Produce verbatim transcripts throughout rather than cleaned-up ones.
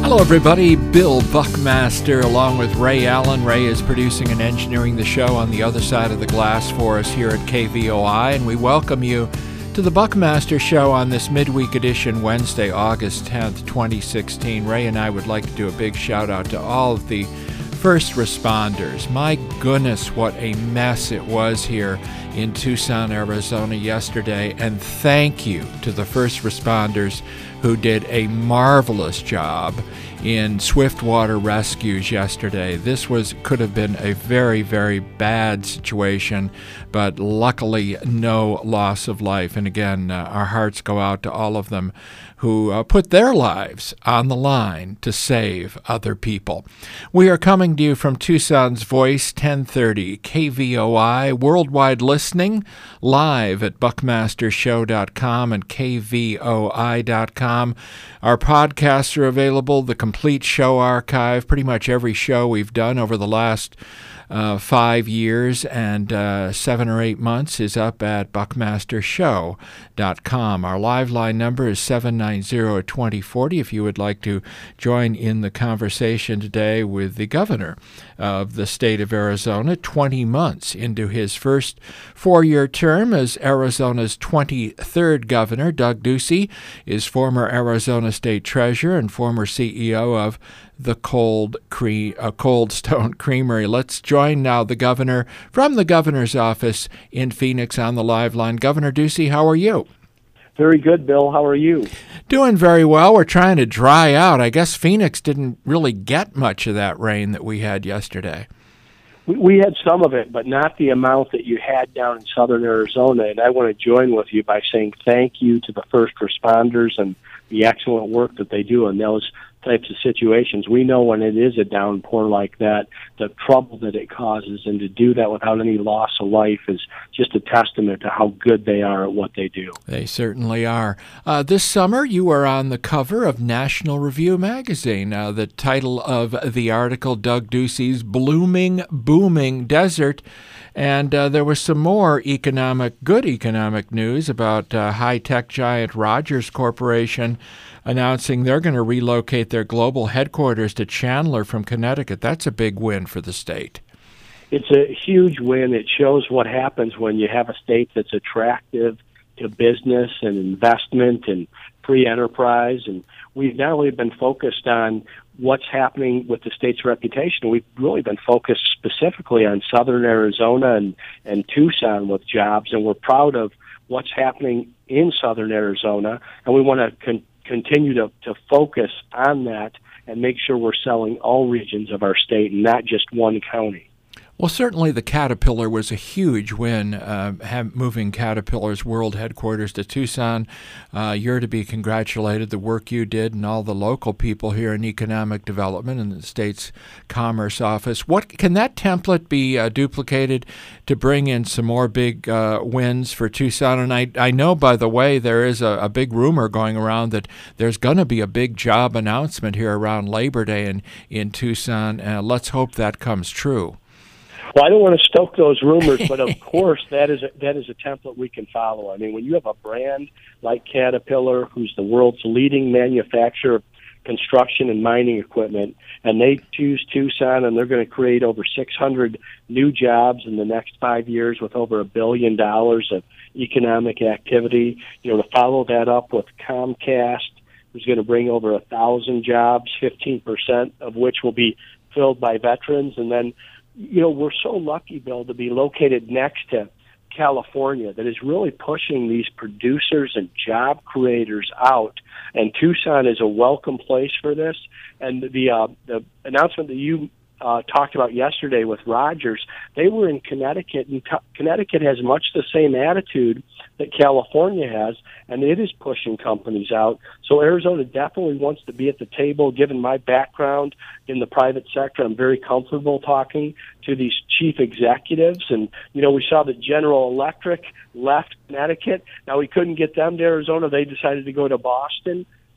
Hello, everybody. Bill Buckmaster along with Ray Allen. Ray is producing and engineering the show on the other side of the glass for us here at K V O I, and we welcome you to the Buckmaster Show on this midweek edition, Wednesday, August tenth, twenty sixteen. Ray and I would like to do a big shout-out to all of the first responders. My goodness, what a mess it was here in Tucson, Arizona yesterday, and thank you to the first responders who did a marvelous job in swiftwater rescues yesterday. This was could have been a very, very bad situation, but luckily no loss of life. And again, uh, our hearts go out to all of them who uh, put their lives on the line to save other people. We are coming to you from Tucson's Voice, ten thirty K V O I, worldwide listening, live at buckmaster show dot com and K V O I dot com. Our podcasts are available, the complete show archive, pretty much every show we've done over the last Uh, five years and uh, seven or eight months is up at buckmaster show dot com. Our live line number is seven nine zero, two zero four zero if you would like to join in the conversation today with the governor of the state of Arizona, twenty months into his first four-year term as Arizona's twenty-third governor. Doug Ducey is former Arizona State Treasurer and former C E O of the Cold Cre- uh, Cold Stone Creamery. Let's join now the governor from the governor's office in Phoenix on the live line. Governor Ducey, how are you? Very good, Bill. How are you? Doing very well. We're trying to dry out. I guess Phoenix didn't really get much of that rain that we had yesterday. We, we had some of it, but not the amount that you had down in southern Arizona. And I want to join with you by saying thank you to the first responders and the excellent work that they do in those types of situations. We know when it is a downpour like that, the trouble that it causes, and to do that without any loss of life is just a testament to how good they are at what they do. They certainly are. Uh, this summer, you are on the cover of National Review magazine. Uh, the title of the article, Doug Ducey's Blooming, Booming Desert. And uh, there was some more economic, good economic news about uh, high-tech giant Rogers Corporation announcing they're going to relocate their global headquarters to Chandler from Connecticut. That's a big win for the state. It's a huge win. It shows what happens when you have a state that's attractive to business and investment and free enterprise. And we've not only been focused on what's happening with the state's reputation, we've really been focused specifically on southern Arizona and, and Tucson with jobs. And we're proud of what's happening in southern Arizona, and we want to con- continue to, to focus on that and make sure we're selling all regions of our state and not just one county. Well, certainly the Caterpillar was a huge win, uh, have, moving Caterpillar's world headquarters to Tucson. Uh, you're to be congratulated, the work you did and all the local people here in economic development and the state's commerce office. What can that template be uh, duplicated to bring in some more big uh, wins for Tucson? And I, I know, by the way, there is a, a big rumor going around that there's going to be a big job announcement here around Labor Day in, in Tucson. Uh, let's hope that comes true. Well, I don't want to stoke those rumors, but of course that is a, that is a template we can follow. I mean, when you have a brand like Caterpillar, who's the world's leading manufacturer of construction and mining equipment, and they choose Tucson, and they're going to create over six hundred new jobs in the next five years with over a billion dollars of economic activity. You know, to follow that up with Comcast, who's going to bring over a thousand jobs, fifteen percent of which will be filled by veterans, and then you know, we're so lucky, Bill, to be located next to California that is really pushing these producers and job creators out. And Tucson is a welcome place for this. And the uh, the announcement that you uh, talked about yesterday with Rogers, they were in Connecticut, and Co- Connecticut has much the same attitude that California has, and it is pushing companies out. So Arizona definitely wants to be at the table. Given my background in the private sector, I'm very comfortable talking to these chief executives. And, you know, we saw that General Electric left Connecticut. Now we couldn't get them to Arizona. They decided to go to Boston.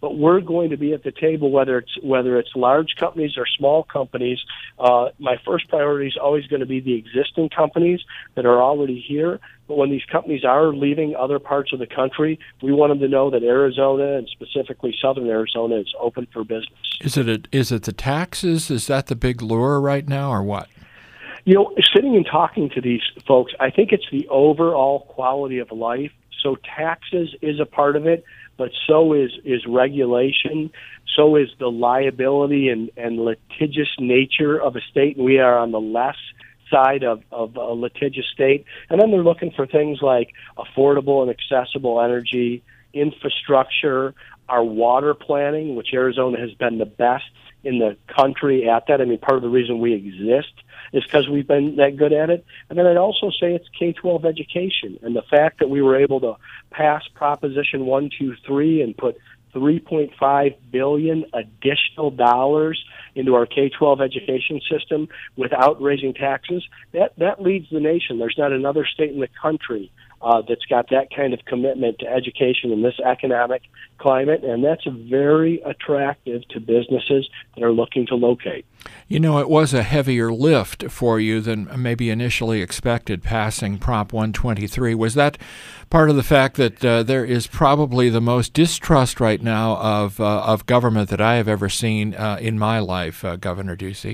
but we're going to be at the table, whether it's whether it's large companies or small companies. Uh, my first priority is always going to be the existing companies that are already here. But when these companies are leaving other parts of the country, we want them to know that Arizona, and specifically Southern Arizona, is open for business. Is it a, is it the taxes? Is that the big lure right now, or what? You know, sitting and talking to these folks, I think it's the overall quality of life. So taxes is a part of it, but so is, is regulation. So is the liability and, and litigious nature of a state, and we are on the less side of, of a litigious state. And then they're looking for things like affordable and accessible energy, infrastructure, our water planning, which Arizona has been the best in the country at that. I mean, part of the reason we exist is because we've been that good at it. And then I'd also say it's K twelve education. And the fact that we were able to pass Proposition one two three and put three point five billion dollars additional dollars into our K twelve education system without raising taxes, that, that leads the nation. There's not another state in the country uh, that's got that kind of commitment to education in this economic climate, and that's very attractive to businesses that are looking to locate. You know, it was a heavier lift for you than maybe initially expected, passing Prop one twenty-three. Was that part of the fact that uh, there is probably the most distrust right now of uh, of government that I have ever seen uh, in my life, uh, Governor Ducey?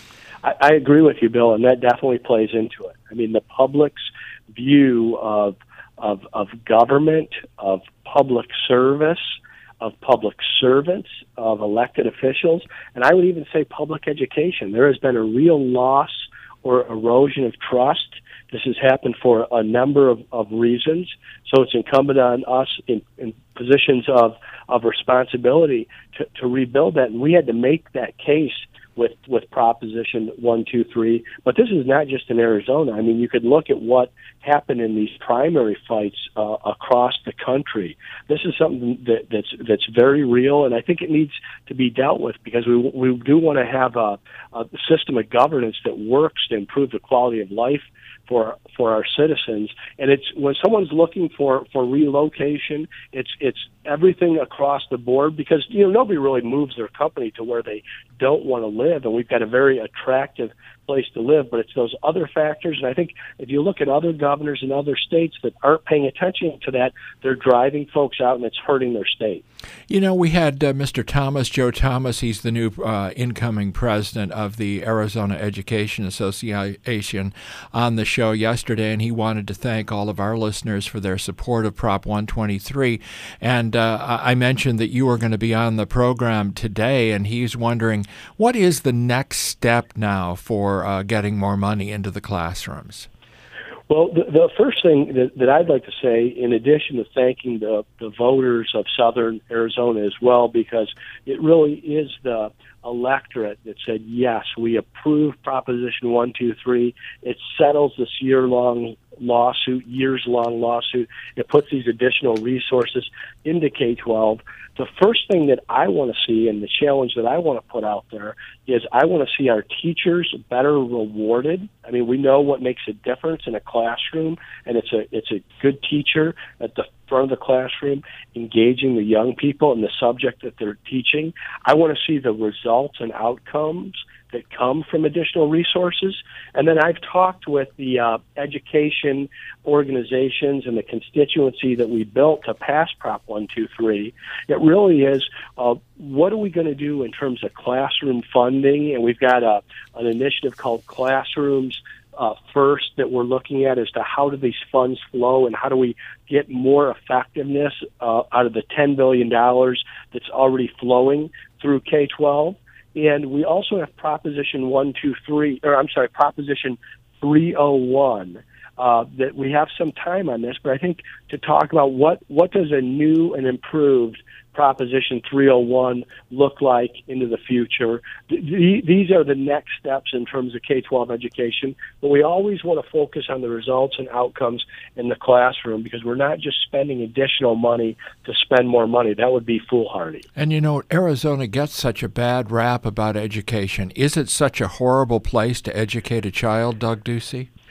I, I agree with you, Bill, and that definitely plays into it. I mean, the public's view of of, of government, of public service, of public servants, of elected officials, and I would even say public education. There has been a real loss or erosion of trust. This has happened for a number of, of reasons, so it's incumbent on us in, in positions of, of responsibility to, to rebuild that, and we had to make that case with, with Proposition one two three. But this is not just in Arizona. I mean, you could look at what happened in these primary fights uh, across the country. This is something that, that's that's very real, and I think it needs to be dealt with because we we do want to have a, a system of governance that works to improve the quality of life for for our citizens. And it's when someone's looking for, for relocation, it's it's everything across the board because you know nobody really moves their company to where they don't want to live, and we've got a very attractive place to live, but it's those other factors. And I think if you look at other governors in other states that aren't paying attention to that, they're driving folks out and it's hurting their state. You know, we had uh, Mister Thomas, Joe Thomas. He's the new uh, incoming president of the Arizona Education Association on the show yesterday, and he wanted to thank all of our listeners for their support of Prop one twenty-three. And uh, I mentioned that you were going to be on the program today, and he's wondering, what is the next step now for uh, getting more money into the classrooms? Well, the, the first thing that, that I'd like to say, in addition to thanking the, the voters of Southern Arizona as well, because it really is the electorate that said, yes, we approve Proposition one two three. It settles this year-long lawsuit, years-long lawsuit. It puts these additional resources into K twelve. The first thing that I want to see and the challenge that I want to put out there is I want to see our teachers better rewarded. I mean, we know what makes a difference in a classroom, and it's a it's a good teacher at the front of the classroom engaging the young people in the subject that they're teaching. I want to see the results and outcomes that come from additional resources. And then I've talked with the uh, education organizations and the constituency that we built to pass Prop one two three. It really is, uh, what are we going to do in terms of classroom funding? And we've got a, an initiative called Classrooms uh, First that we're looking at as to how do these funds flow and how do we get more effectiveness uh, out of the ten billion dollars that's already flowing through K twelve. And we also have Proposition one two three, or I'm sorry, Proposition three oh one, uh, that we have some time on this, but I think to talk about what, what does a new and improved Proposition three oh one look like into the future. These are the next steps in terms of K twelve education, but we always want to focus on the results and outcomes in the classroom because we're not just spending additional money to spend more money. That would be foolhardy. And you know, Arizona gets such a bad rap about education. Is it such a horrible place to educate a child, Doug Ducey?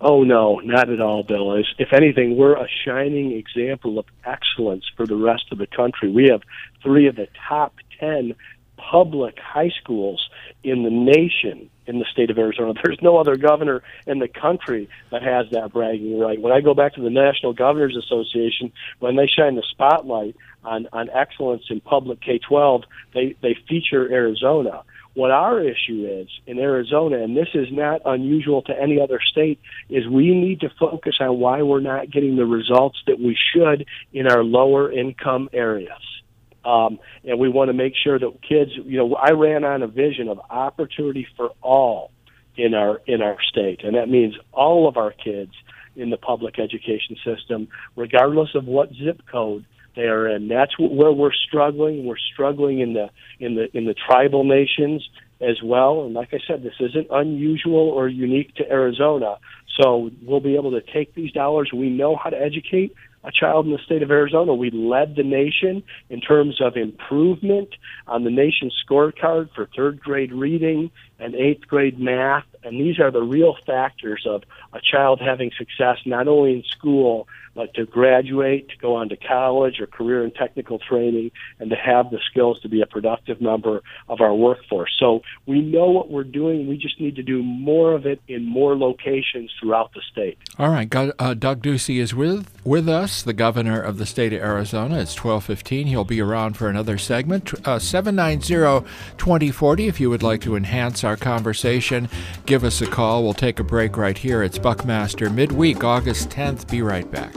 Oh, no, not at all, Bill. As, if anything, we're a shining example of excellence for the rest of the country. We have three of the top ten public high schools in the nation in the state of Arizona. There's no other governor in the country that has that bragging right. When I go back to the National Governors Association, when they shine the spotlight on, on excellence in public K twelve, they, they feature Arizona. What our issue is in Arizona, and this is not unusual to any other state, is we need to focus on why we're not getting the results that we should in our lower income areas. Um, and we want to make sure that kids, you know, I ran on a vision of opportunity for all in our in our state, and that means all of our kids in the public education system, regardless of what zip code they are in. That's where we're struggling. We're struggling in the in the in the tribal nations as well. And like I said, this isn't unusual or unique to Arizona. So we'll be able to take these dollars. We know how to educate a child in the state of Arizona. We led the nation in terms of improvement on the nation's scorecard for third grade reading and eighth grade math. And these are the real factors of a child having success, not only in school, but to graduate, to go on to college or career and technical training, and to have the skills to be a productive member of our workforce. So we know what we're doing. We just need to do more of it in more locations throughout the state. All right. Uh, Doug Ducey is with, with us, the governor of the state of Arizona. It's twelve fifteen. He'll be around for another segment. Uh, seven nine zero, two zero four zero. If you would like to enhance our conversation, give us a call. We'll take a break right here. It's Buckmaster Midweek, August tenth. Be right back.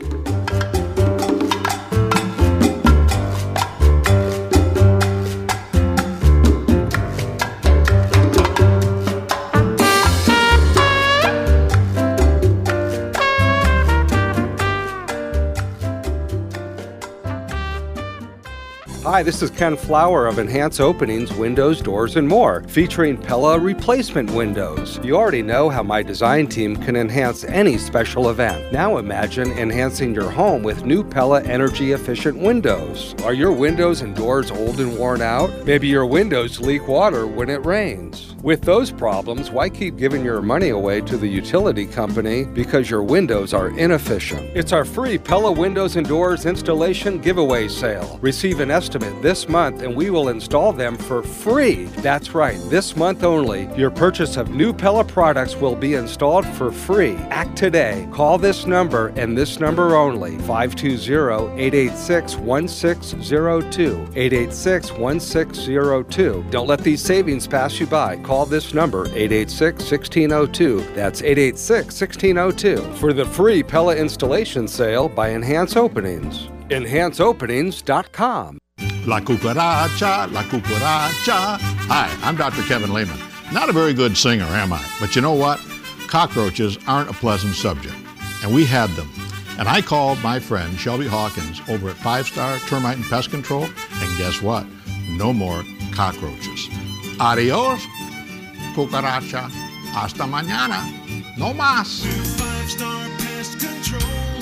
Hi, this is Ken Flower of Enhance Openings, Windows, Doors, and More, featuring Pella replacement windows. You already know how my design team can enhance any special event. Now imagine enhancing your home with new Pella energy-efficient windows. Are your windows and doors old and worn out? Maybe your windows leak water when it rains. With those problems, why keep giving your money away to the utility company because your windows are inefficient? It's our free Pella Windows and Doors installation giveaway sale. Receive an estimate this month and we will install them for free. That's right, this month only. Your purchase of new Pella products will be installed for free. Act today. Call this number and this number only, five two zero, eight eight six, one six zero two, eight eight six, one six zero two. Don't let these savings pass you by. Call this number, eight eight six, one six zero two. That's eight eight six, one six zero two for the free Pella installation sale by Enhance Openings. enhance openings dot com. La cucaracha, la cucaracha. Hi, I'm Doctor Kevin Lehman. Not a very good singer, am I? But you know what? Cockroaches aren't a pleasant subject, and we had them. And I called my friend Shelby Hawkins over at Five Star Termite and Pest Control, and guess what? No more cockroaches. Adios, cucaracha. Hasta mañana. No más. Five Star Pest Control.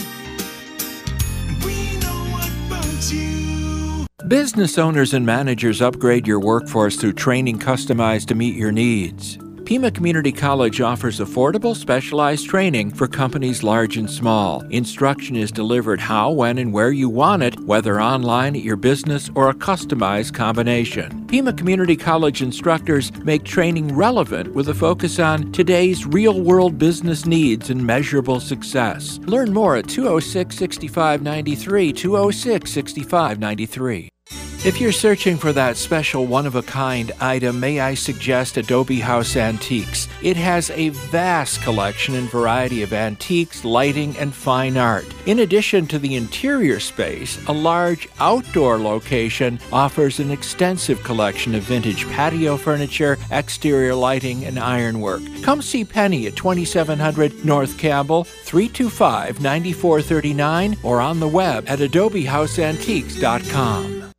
We know about you. Business owners and managers, upgrade your workforce through training customized to meet your needs. Pima Community College offers affordable, specialized training for companies large and small. Instruction is delivered how, when, and where you want it, whether online at your business or a customized combination. Pima Community College instructors make training relevant with a focus on today's real-world business needs and measurable success. Learn more at two oh six, six five nine three, two oh six, six five nine three. If you're searching for that special one-of-a-kind item, may I suggest Adobe House Antiques. It has a vast collection and variety of antiques, lighting, and fine art. In addition to the interior space, a large outdoor location offers an extensive collection of vintage patio furniture, exterior lighting, and ironwork. Come see Penny at twenty-seven hundred North Campbell, three two five, nine four three nine, or on the web at adobe house antiques dot com.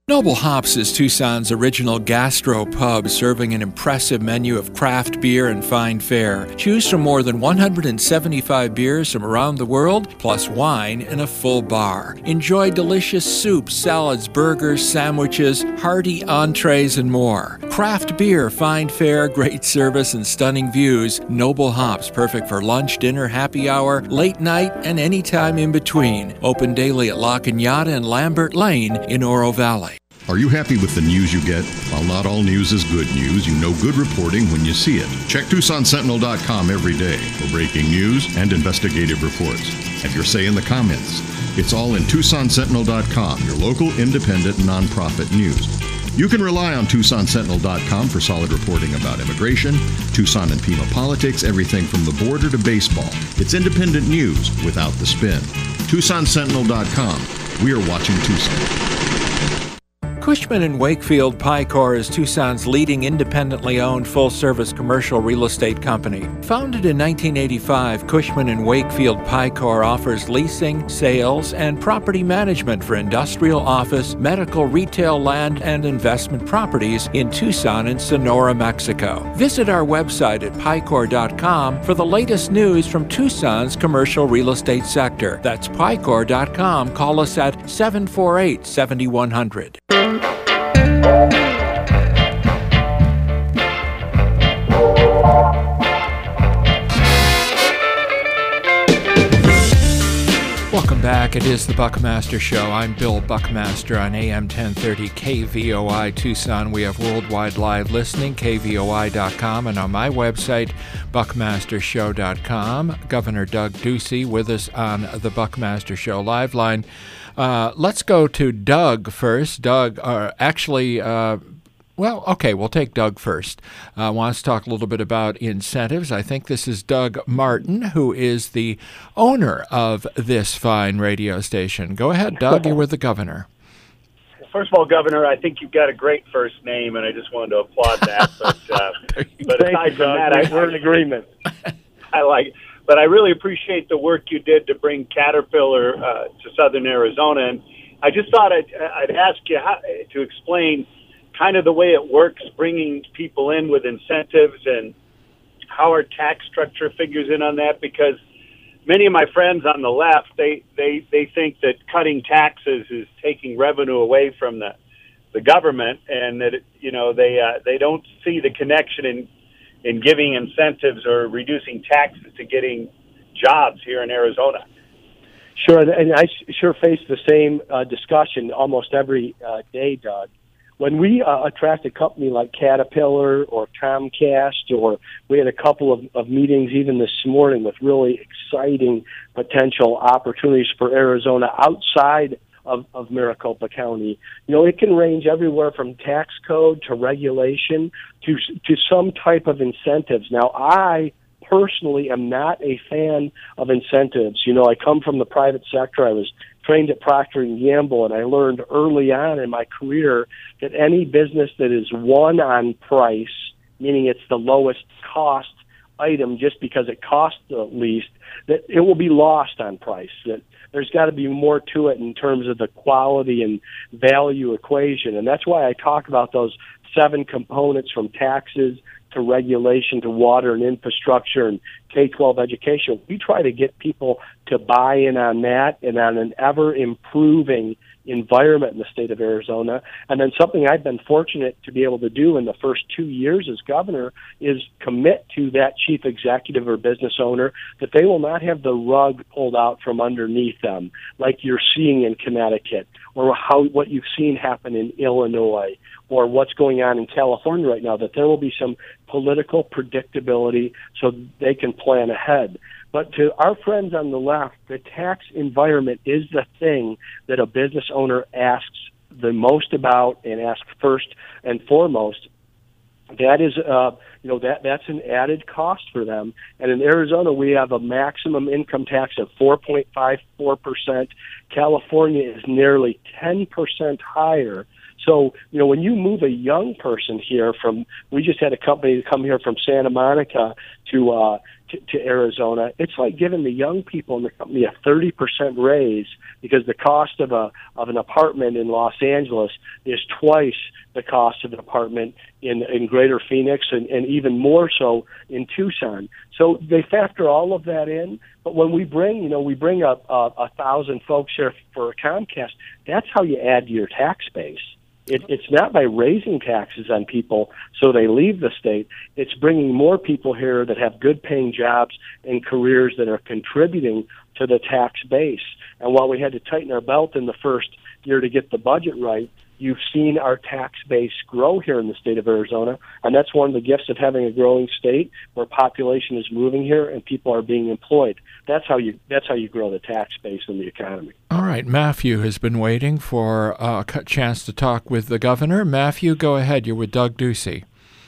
Noble Hops is Tucson's original gastro pub, serving an impressive menu of craft beer and fine fare. Choose from more than one hundred seventy-five beers from around the world, plus wine in a full bar. Enjoy delicious soups, salads, burgers, sandwiches, hearty entrees, and more. Craft beer, fine fare, great service, and stunning views. Noble Hops, perfect for lunch, dinner, happy hour, late night, and any time in between. Open daily at La Cañada and Lambert Lane in Oro Valley. Are you happy with the news you get? While not all news is good news, you know good reporting when you see it. Check Tucson Sentinel dot com every day for breaking news and investigative reports. Have your say in the comments. It's all in Tucson Sentinel dot com, your local independent nonprofit news. You can rely on Tucson Sentinel dot com for solid reporting about immigration, Tucson and Pima politics, everything from the border to baseball. It's independent news without the spin. Tucson Sentinel dot com. We are watching Tucson. Cushman and Wakefield Picor is Tucson's leading independently owned full-service commercial real estate company. Founded in nineteen eighty-five, Cushman and Wakefield Picor offers leasing, sales, and property management for industrial, office, medical, retail, land, and investment properties in Tucson and Sonora, Mexico. Visit our website at picor dot com for the latest news from Tucson's commercial real estate sector. That's picor dot com. Call us at seven four eight, seven one zero zero. Welcome back. It is the Buckmaster Show. I'm Bill Buckmaster on A M ten thirty K V O I Tucson. We have worldwide live listening, K V O I dot com, and on my website, buckmaster show dot com. Governor Doug Ducey with us on the Buckmaster Show live line. Uh, let's go to Doug first. Doug, uh, actually, uh, well, okay, we'll take Doug first. Uh, wants to talk a little bit about incentives. I think this is Doug Martin, who is the owner of this fine radio station. Go ahead, Doug. You're with the governor. First of all, Governor, I think you've got a great first name, and I just wanted to applaud that. But, uh, but aside from that, I, we're in agreement. I like it. But I really appreciate the work you did to bring Caterpillar uh, to southern Arizona. And I just thought I'd, I'd ask you how, to explain kind of the way it works, bringing people in with incentives and how our tax structure figures in on that, because many of my friends on the left, they, they, they think that cutting taxes is taking revenue away from the, the government, and that, it, you know, they, uh, they don't see the connection in in giving incentives or reducing taxes to getting jobs here in Arizona. Sure, and I sure face the same uh, discussion almost every uh, day, Doug. When we uh, attract a company like Caterpillar or Comcast, or we had a couple of, of meetings even this morning with really exciting potential opportunities for Arizona outside Of, of Maricopa County. You know, it can range everywhere from tax code to regulation to to some type of incentives. Now, I personally am not a fan of incentives. You know, I come from the private sector. I was trained at Procter and Gamble, and I learned early on in my career that any business that is won on price, meaning it's the lowest cost item just because it costs the least, that it will be lost on price. That there's got to be more to it in terms of the quality and value equation. And that's why I talk about those seven components, from taxes to regulation to water and infrastructure and K twelve education. We try to get people to buy in on that and on an ever-improving environment in the state of Arizona. And then something I've been fortunate to be able to do in the first two years as governor is commit to that chief executive or business owner that they will not have the rug pulled out from underneath them like you're seeing in Connecticut, or how what you've seen happen in Illinois, or what's going on in California right now, that there will be some political predictability so they can plan ahead. But to our friends on the left, the tax environment is the thing that a business owner asks the most about and asks first and foremost. That is uh, you know, that that's an added cost for them. And in Arizona, we have a maximum income tax of four point five four percent. California is nearly ten percent higher. So, you know, when you move a young person here from, we just had a company come here from Santa Monica to, uh, to, to Arizona. It's like giving the young people in the company a thirty percent raise because the cost of a, of an apartment in Los Angeles is twice the cost of an apartment in, in Greater Phoenix and, and even more so in Tucson. So they factor all of that in. But when we bring, you know, we bring a, a, a thousand folks here for Comcast, that's how you add to your tax base. It, it's not by raising taxes on people so they leave the state. It's bringing more people here that have good-paying jobs and careers that are contributing to the tax base. And while we had to tighten our belt in the first year to get the budget right, you've seen our tax base grow here in the state of Arizona, and that's one of the gifts of having a growing state where population is moving here and people are being employed. That's how you that's how you grow the tax base and the economy. All right, Matthew has been waiting for a chance to talk with the governor. Matthew, go ahead. You're with Doug Ducey.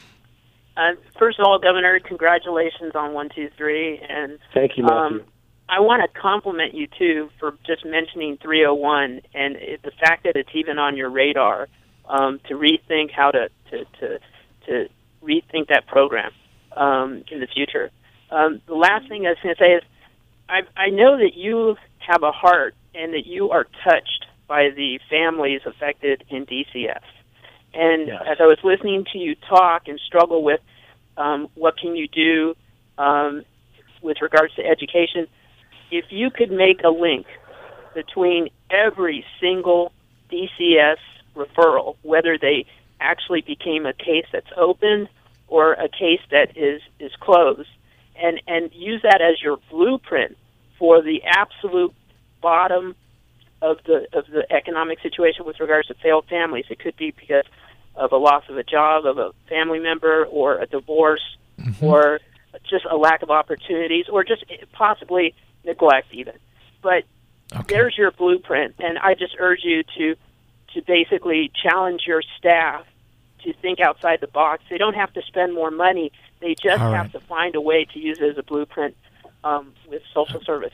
Uh, first of all, Governor, congratulations on one two three, and thank you, Matthew. Um, I want to compliment you, too, for just mentioning three oh one and it, the fact that it's even on your radar um, to rethink how to, to, to, to rethink that program um, in the future. Um, the last thing I was going to say is I, I know that you have a heart and that you are touched by the families affected in D C S. And yes. As I was listening to you talk and struggle with um, what can you do um, with regards to education, if you could make a link between every single D C S referral, whether they actually became a case that's open or a case that is, is closed, and, and use that as your blueprint for the absolute bottom of the of the economic situation with regards to failed families. It could be because of a loss of a job, of a family member, or a divorce, mm-hmm. or just a lack of opportunities, or just possibly neglect even. But okay. There's your blueprint, and I just urge you to to basically challenge your staff to think outside the box. They don't have to spend more money. They just All have right. to find a way to use it as a blueprint um, with social service.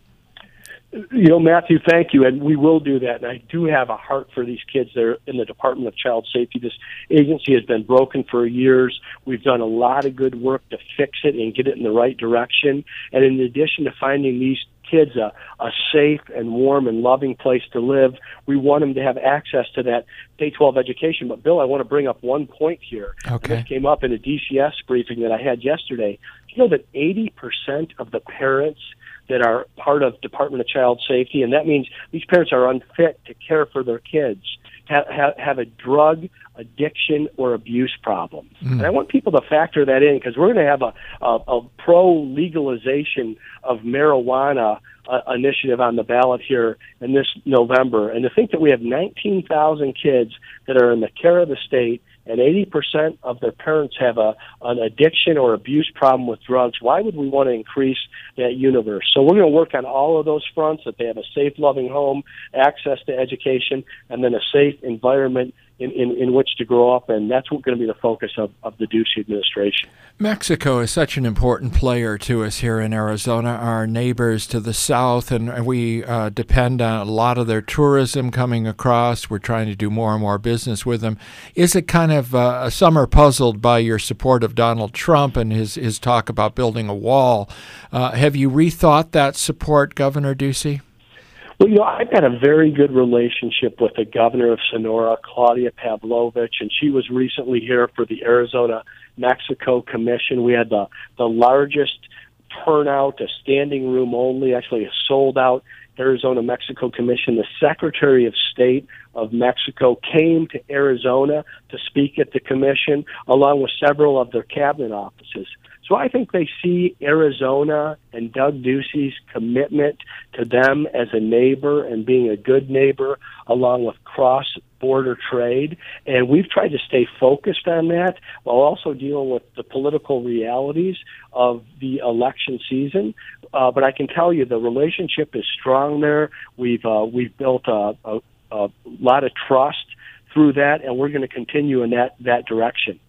You know, Matthew, thank you, and we will do that. And I do have a heart for these kids that are in the Department of Child Safety. This agency has been broken for years. We've done a lot of good work to fix it and get it in the right direction. And in addition to finding these kids a, a safe and warm and loving place to live, we want them to have access to that K twelve education. But, Bill, I want to bring up one point here. Okay. This came up in a D C S briefing that I had yesterday. You know that eighty percent of the parents that are part of Department of Child Safety, and that means these parents are unfit to care for their kids, have, have, have a drug addiction or abuse problem. Mm. And I want people to factor that in because we're going to have a, a, a pro-legalization of marijuana uh, initiative on the ballot here in this November. And to think that we have nineteen thousand kids that are in the care of the state and eighty percent of their parents have a an addiction or abuse problem with drugs, why would we want to increase that universe? So we're going to work on all of those fronts, that they have a safe, loving home, access to education, and then a safe environment in, in, in which to grow up, and that's what going to be the focus of, of the Ducey administration. Mexico is such an important player to us here in Arizona, our neighbors to the south, and we uh, depend on a lot of their tourism coming across. We're trying to do more and more business with them. Is it kind of, uh, some are puzzled by your support of Donald Trump and his, his talk about building a wall. Uh, have you rethought that support, Governor Ducey? Well, you know, I've got a very good relationship with the governor of Sonora, Claudia Pavlovich, and she was recently here for the Arizona-Mexico Commission. We had the, the largest turnout, a standing room only, actually a sold-out Arizona-Mexico Commission. The Secretary of State of Mexico came to Arizona to speak at the commission, along with several of their cabinet offices. So I think they see Arizona and Doug Ducey's commitment to them as a neighbor and being a good neighbor, along with cross-border trade. And we've tried to stay focused on that while also dealing with the political realities of the election season. Uh, but I can tell you the relationship is strong there. We've uh, we've built a, a, a lot of trust through that, and we're going to continue in that, that direction.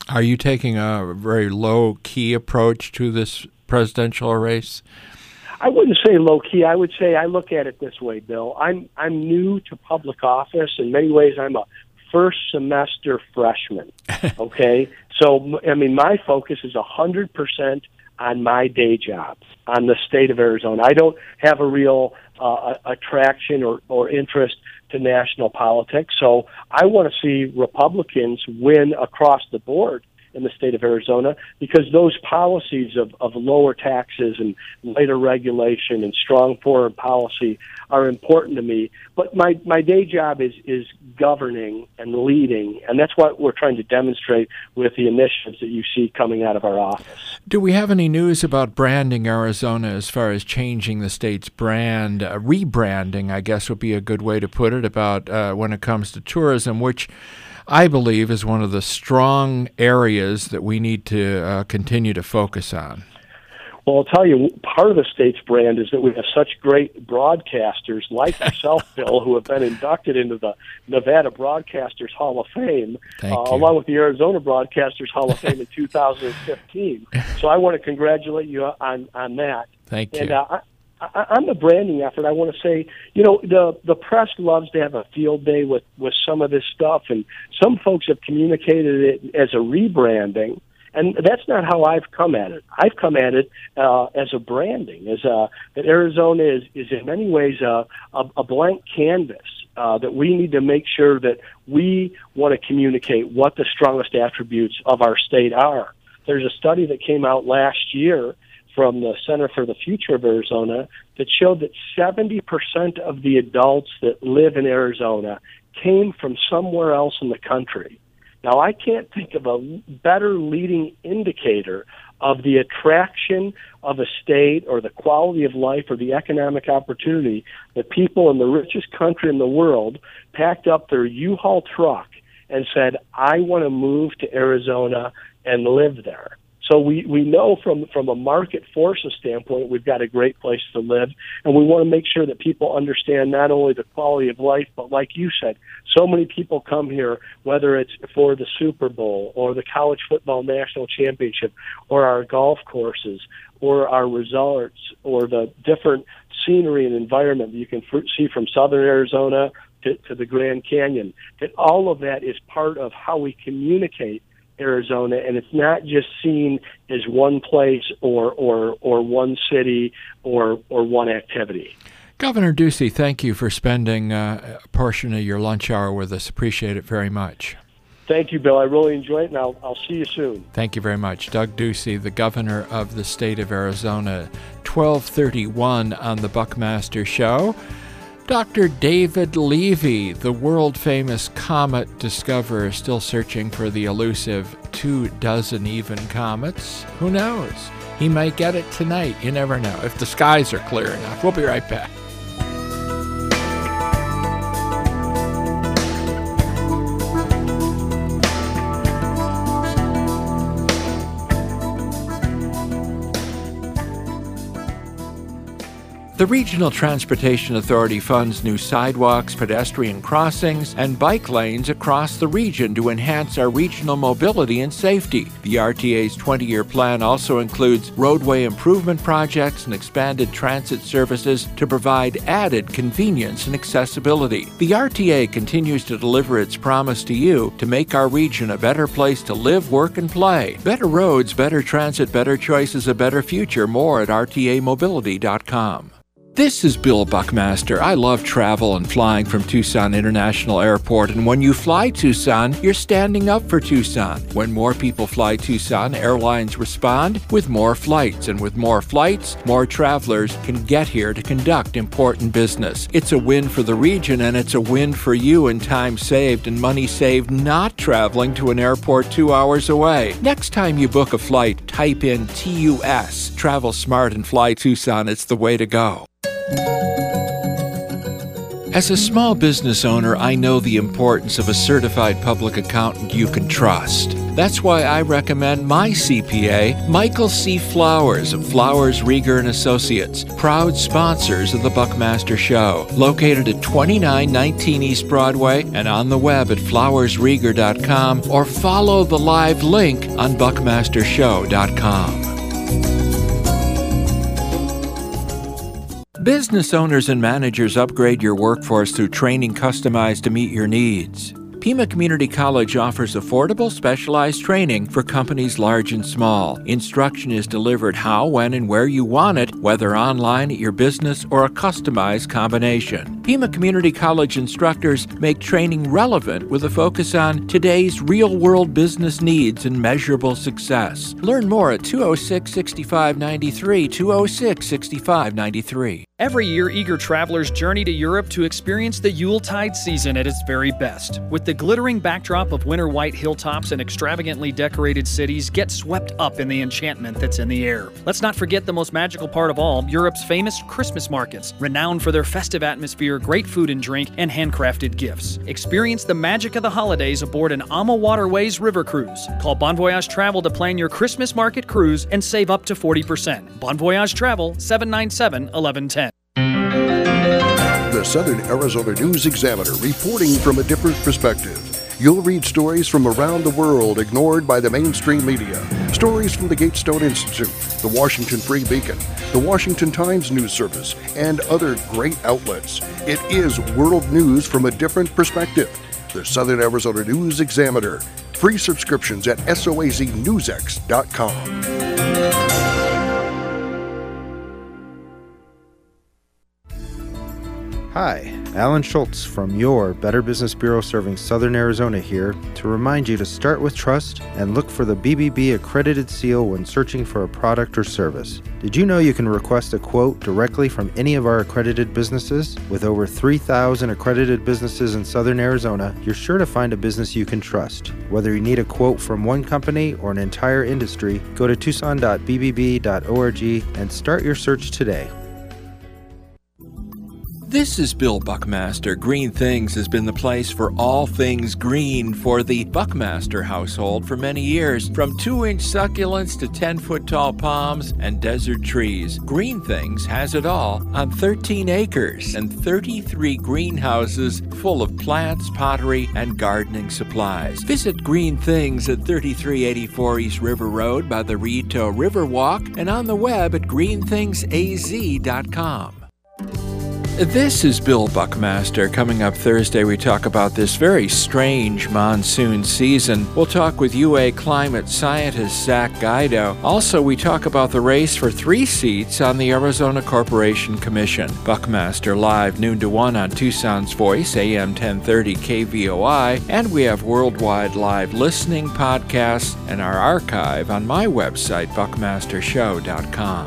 Are you taking a very low-key approach to this presidential race? I wouldn't say low-key. I would say I look at it this way, Bill. I'm I'm new to public office. In many ways, I'm a first-semester freshman, okay? So, I mean, my focus is one hundred percent on my day job, on the state of Arizona. I don't have a real uh, attraction or, or interest to national politics. So I want to see Republicans win across the board in the state of Arizona, because those policies of, of lower taxes and lighter regulation and strong foreign policy are important to me. But my, my day job is, is governing and leading, and that's what we're trying to demonstrate with the initiatives that you see coming out of our office. Do we have any news about branding Arizona as far as changing the state's brand, uh, rebranding, I guess would be a good way to put it, about uh, when it comes to tourism, which I believe is one of the strong areas that we need to uh, continue to focus on? Well, I'll tell you, part of the state's brand is that we have such great broadcasters like yourself, Bill, who have been inducted into the Nevada Broadcasters Hall of Fame, uh, along with the Arizona Broadcasters Hall of Fame in two thousand fifteen. So I want to congratulate you on, on that. Thank you. And uh, I, I, on the branding effort, I want to say, you know, the the press loves to have a field day with, with some of this stuff, and some folks have communicated it as a rebranding, and that's not how I've come at it. I've come at it uh, as a branding, as a, that Arizona is, is in many ways a, a, a blank canvas, uh, that we need to make sure that we want to communicate what the strongest attributes of our state are. There's a study that came out last year from the Center for the Future of Arizona that showed that seventy percent of the adults that live in Arizona came from somewhere else in the country. Now, I can't think of a better leading indicator of the attraction of a state or the quality of life or the economic opportunity that people in the richest country in the world packed up their U-Haul truck and said, I want to move to Arizona and live there. So we, we know from, from a market forces standpoint, we've got a great place to live, and we want to make sure that people understand not only the quality of life, but like you said, so many people come here, whether it's for the Super Bowl or the college football national championship or our golf courses or our resorts or the different scenery and environment that you can f- see from southern Arizona to, to the Grand Canyon, that all of that is part of how we communicate Arizona, and it's not just seen as one place or or or one city or or one activity. Governor Ducey, thank you for spending uh, a portion of your lunch hour with us. Appreciate it very much. Thank you, Bill. I really enjoyed it, and I'll, I'll see you soon. Thank you very much. Doug Ducey, the governor of the state of Arizona, twelve thirty-one on the Buckmaster Show. Doctor David Levy, the world-famous comet discoverer, still searching for the elusive two dozen even comets. Who knows? He might get it tonight. You never know, if the skies are clear enough. We'll be right back. The Regional Transportation Authority funds new sidewalks, pedestrian crossings, and bike lanes across the region to enhance our regional mobility and safety. The R T A's twenty-year plan also includes roadway improvement projects and expanded transit services to provide added convenience and accessibility. The R T A continues to deliver its promise to you to make our region a better place to live, work, and play. Better roads, better transit, better choices, a better future. More at R T A mobility dot com. This is Bill Buckmaster. I love travel and flying from Tucson International Airport, and when you fly Tucson, you're standing up for Tucson. When more people fly Tucson, airlines respond with more flights, and with more flights, more travelers can get here to conduct important business. It's a win for the region, and it's a win for you in time saved and money saved not traveling to an airport two hours away. Next time you book a flight, type in T U S. Travel smart and fly Tucson. It's the way to go. As a small business owner, I know the importance of a certified public accountant you can trust. That's why I recommend my C P A, Michael C. Flowers of Flowers, Rieger and Associates, proud sponsors of the Buckmaster Show, located at twenty-nine nineteen East Broadway and on the web at flowers rieger dot com, or follow the live link on buckmaster show dot com. Business owners and managers upgrade your workforce through training customized to meet your needs. Pima Community College offers affordable, specialized training for companies large and small. Instruction is delivered how, when, and where you want it, whether online at your business or a customized combination. Pima Community College instructors make training relevant with a focus on today's real-world business needs and measurable success. Learn more at two oh six, six five nine three, two oh six, six five nine three. Every year, eager travelers journey to Europe to experience the Yuletide season at its very best. With the glittering backdrop of winter white hilltops and extravagantly decorated cities, get swept up in the enchantment that's in the air. Let's not forget the most magical part of all, Europe's famous Christmas markets, renowned for their festive atmosphere, great food and drink, and handcrafted gifts. Experience the magic of the holidays aboard an Ama Waterways river cruise. Call Bon Voyage Travel to plan your Christmas market cruise and save up to forty percent. Bon Voyage Travel, seven nine seven, one one one zero. The Southern Arizona News Examiner, reporting from a different perspective. You'll read stories from around the world ignored by the mainstream media. Stories from the Gatestone Institute, the Washington Free Beacon, the Washington Times News Service, and other great outlets. It is world news from a different perspective. The Southern Arizona News Examiner. Free subscriptions at soaz news x dot com. Hi, Alan Schultz from your Better Business Bureau serving Southern Arizona here to remind you to start with trust and look for the B B B accredited seal when searching for a product or service. Did you know you can request a quote directly from any of our accredited businesses? With over three thousand accredited businesses in Southern Arizona, you're sure to find a business you can trust. Whether you need a quote from one company or an entire industry, go to tucson dot b b b dot org and start your search today. This is Bill Buckmaster. Green Things has been the place for all things green for the Buckmaster household for many years. From two-inch succulents to ten-foot-tall palms and desert trees, Green Things has it all on thirteen acres and thirty-three greenhouses full of plants, pottery, and gardening supplies. Visit Green Things at thirty-three eighty-four East River Road by the Rito Riverwalk and on the web at green things a z dot com. This is Bill Buckmaster. Coming up Thursday, we talk about this very strange monsoon season. We'll talk with U A climate scientist Zach Guido. Also, we talk about the race for three seats on the Arizona Corporation Commission. Buckmaster live noon to one on Tucson's Voice, A M ten thirty K V O I, and we have worldwide live listening, podcasts, and our archive on my website, buckmaster show dot com.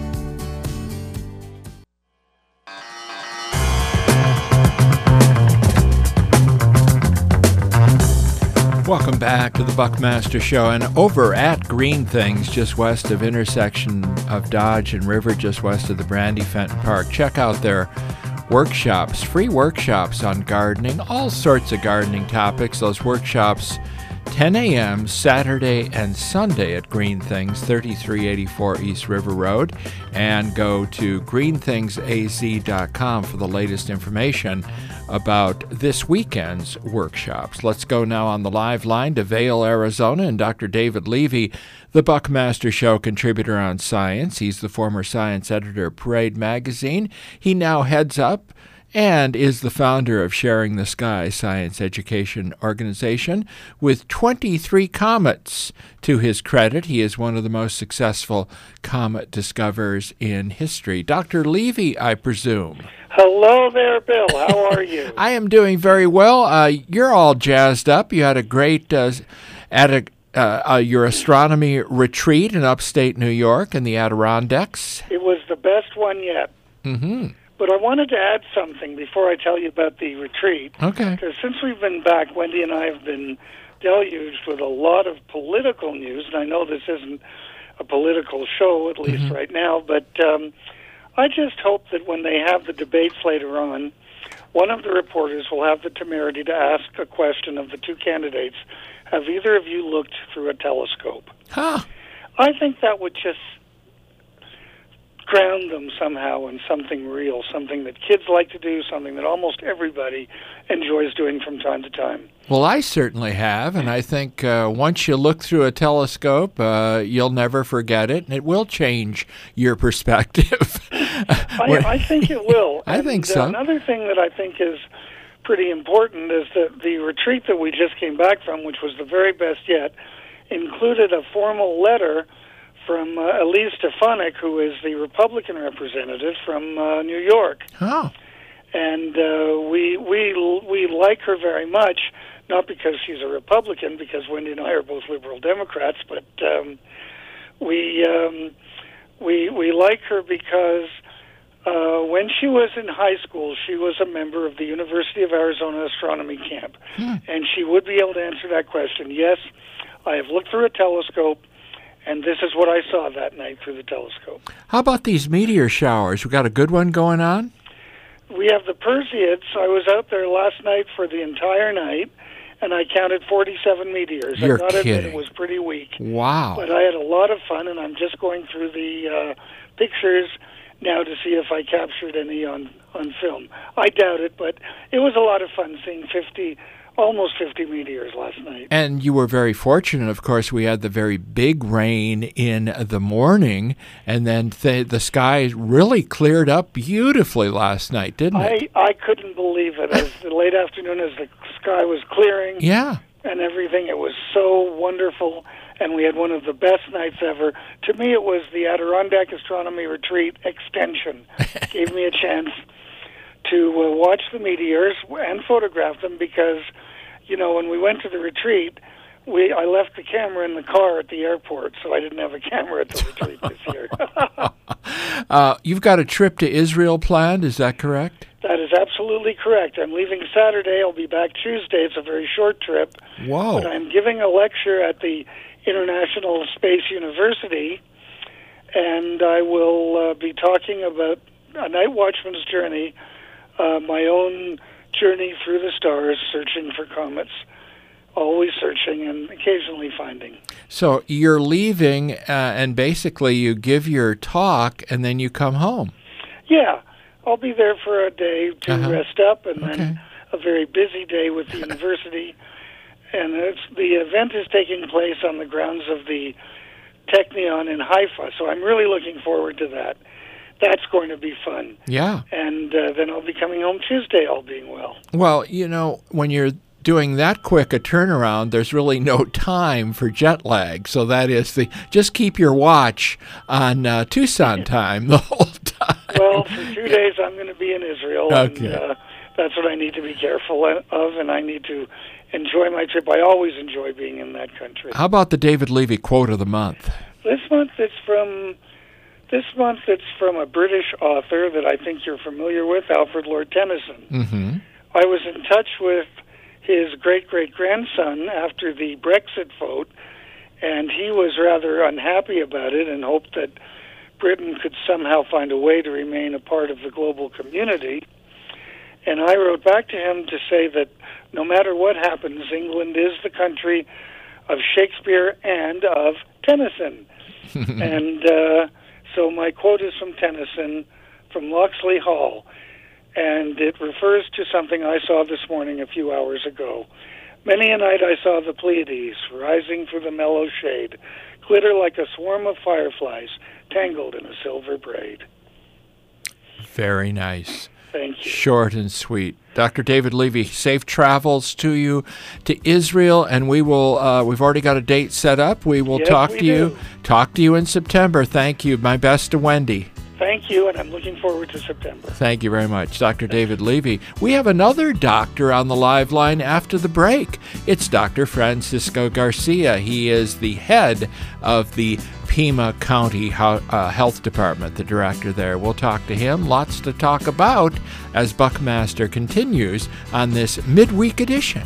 Welcome back to the Buckmaster Show, and over at Green Things, just west of intersection of Dodge and River, just west of the Brandy Fenton Park, check out their workshops, free workshops on gardening, all sorts of gardening topics. Those workshops, ten a.m. Saturday and Sunday at Green Things, thirty-three eighty-four East River Road, and go to green things a z dot com for the latest information about this weekend's workshops. Let's go now on the live line to Vail, Arizona, and Doctor David Levy, the Buckmaster Show contributor on science. He's the former science editor of Parade magazine. He now heads up and is the founder of Sharing the Sky Science Education Organization with twenty-three comets to his credit. He is one of the most successful comet discoverers in history. Doctor Levy, I presume. Hello there, Bill. How are you? I am doing very well. Uh, you're all jazzed up. You had a great uh, at a, uh, uh, your astronomy retreat in upstate New York in the Adirondacks. It was the best one yet. Mm-hmm. But I wanted to add something before I tell you about the retreat. Okay. Because since we've been back, Wendy and I have been deluged with a lot of political news, and I know this isn't a political show, at least mm-hmm. right now, but um, I just hope that when they have the debates later on, one of the reporters will have the temerity to ask a question of the two candidates. Have either of you looked through a telescope? Huh. I think that would just ground them somehow in something real, something that kids like to do, something that almost everybody enjoys doing from time to time. Well, I certainly have, and I think uh, once you look through a telescope, uh, you'll never forget it, and it will change your perspective. I, I think it will. I and, think so. Uh, another thing that I think is pretty important is that the retreat that we just came back from, which was the very best yet, included a formal letter from uh, Elise Stefanik, who is the Republican representative from uh, New York. Oh. And uh, we we we like her very much, not because she's a Republican, because Wendy and I are both liberal Democrats, but um, we um, we we like her because uh, when she was in high school, she was a member of the University of Arizona astronomy camp, Hmm. and she would be able to answer that question. Yes, I have looked through a telescope, and this is what I saw that night through the telescope. How about these meteor showers? We got a good one going on? We have the Perseids. I was out there last night for the entire night, and I counted forty-seven meteors. You're I gotta admit kidding. it was pretty weak. Wow. But I had a lot of fun, and I'm just going through the uh, pictures now to see if I captured any on, on film. I doubt it, but it was a lot of fun seeing fifty, almost fifty meteors last night. And you were very fortunate. Of course, we had the very big rain in the morning, and then th- the sky really cleared up beautifully last night, didn't it? I, I couldn't believe it. As the late afternoon, as the sky was clearing Yeah. and everything, it was so wonderful, and we had one of the best nights ever. To me, it was the Adirondack Astronomy Retreat extension. Gave me a chance to uh, watch the meteors and photograph them because, you know, when we went to the retreat, we I left the camera in the car at the airport, so I didn't have a camera at the retreat this year. uh, you've got a trip to Israel planned, is that correct? That is absolutely correct. I'm leaving Saturday. I'll be back Tuesday. It's a very short trip. Whoa. But I'm giving a lecture at the International Space University, and I will uh, be talking about a night watchman's journey, uh, my own journey through the stars, searching for comets, always searching and occasionally finding. So you're leaving, uh, and basically you give your talk, and then you come home. Yeah, I'll be there for a day to Uh-huh. rest up, and Okay. then a very busy day with the university. And it's, the event is taking place on the grounds of the Technion in Haifa, so I'm really looking forward to that. That's going to be fun. Yeah. And uh, then I'll be coming home Tuesday, all being well. Well, you know, when you're doing that quick a turnaround, there's really no time for jet lag. So that is the just keep your watch on uh, Tucson time the whole time. Well, for two days I'm going to be in Israel, Okay. and uh, that's what I need to be careful of, and I need to enjoy my trip. I always enjoy being in that country. How about the David Levy quote of the month? This month it's from this month it's from a British author that I think you're familiar with, Alfred Lord Tennyson. Mm-hmm. I was in touch with his great-great-grandson after the Brexit vote, and he was rather unhappy about it and hoped that Britain could somehow find a way to remain a part of the global community. And I wrote back to him to say that no matter what happens, England is the country of Shakespeare and of Tennyson. and uh, so my quote is from Tennyson, from Locksley Hall, and it refers to something I saw this morning a few hours ago. Many a night I saw the Pleiades rising through the mellow shade, glitter like a swarm of fireflies tangled in a silver braid. Very nice. Thank you. Short and sweet. Doctor David Levy, safe travels to you to Israel, and we will. Uh, we've already got a date set up. We will Yes, talk we to you. do. Talk to you in September. Thank you. My best to Wendy. Thank you, and I'm looking forward to September. Thank you very much, Doctor David Levy. We have another doctor on the live line after the break. It's Doctor Francisco Garcia. He is the head of the Pima County Ho- uh, Health Department, the director there. We'll talk to him. Lots to talk about as Buckmaster continues on this midweek edition.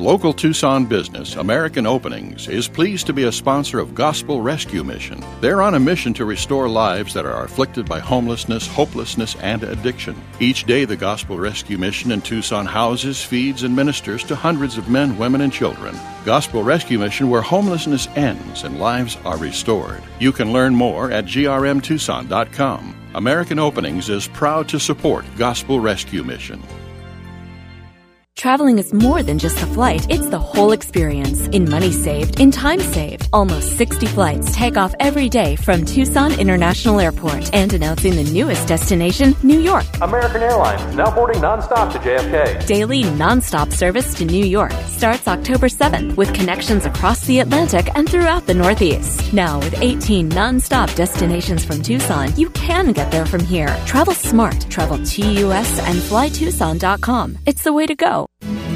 Local Tucson business, American Openings, is pleased to be a sponsor of Gospel Rescue Mission. They're on a mission to restore lives that are afflicted by homelessness, hopelessness, and addiction. Each day, the Gospel Rescue Mission in Tucson houses, feeds, and ministers to hundreds of men, women, and children. Gospel Rescue Mission, where homelessness ends and lives are restored. You can learn more at G R M Tucson dot com. American Openings is proud to support Gospel Rescue Mission. Traveling is more than just the flight, it's the whole experience. In money saved, in time saved. Almost sixty flights take off every day from Tucson International Airport. And announcing the newest destination, New York. American Airlines, now boarding nonstop to J F K. Daily nonstop service to New York starts October seventh with connections across the Atlantic and throughout the Northeast. Now with eighteen nonstop destinations from Tucson, you can get there from here. Travel smart. Travel T U S and fly tucson dot com. It's the way to go.